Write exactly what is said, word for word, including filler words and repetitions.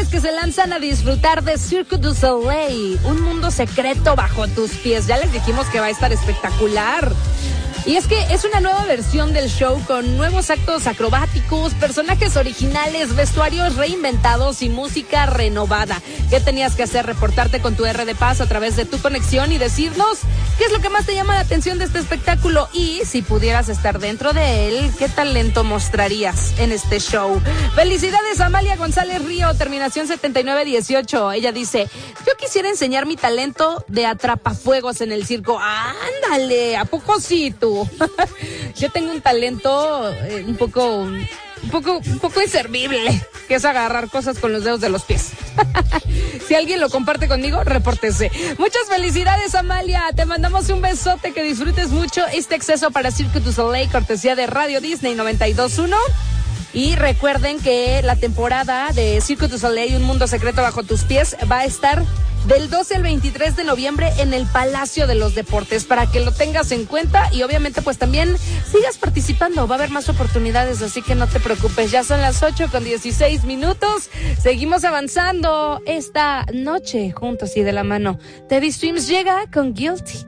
personajes que se lanzan a disfrutar de Cirque du Soleil, un mundo secreto bajo tus pies. Ya les dijimos que va a estar espectacular. Y es que es una nueva versión del show con nuevos actos acrobáticos, personajes originales, vestuarios reinventados y música renovada. ¿Qué tenías que hacer? Reportarte con tu R de Paz a través de tu conexión y decirnos qué es lo que más te llama la atención de este espectáculo. Y si pudieras estar dentro de él, ¿qué talento mostrarías en este show? Felicidades a Amalia González Río, terminación setenta y nueve dieciocho. Ella dice, yo quisiera enseñar mi talento de atrapafuegos en el circo. ¡Ándale! ¿A poco sí tú? Yo tengo un talento eh, un poco, un poco, un poco inservible, que es agarrar cosas con los dedos de los pies. Si alguien lo comparte conmigo, repórtese. Muchas felicidades, Amalia. Te mandamos un besote, que disfrutes mucho este acceso para Cirque du Soleil, cortesía de Radio Disney noventa y dos punto uno. Y recuerden que la temporada de Cirque du Soleil, Un Mundo Secreto Bajo Tus Pies, va a estar del doce al veintitrés de noviembre en el Palacio de los Deportes, para que lo tengas en cuenta y obviamente pues también sigas participando. Va a haber más oportunidades, así que no te preocupes. Ya son las ocho con dieciséis minutos. Seguimos avanzando esta noche juntos y de la mano. Teddy Swims llega con Guilty.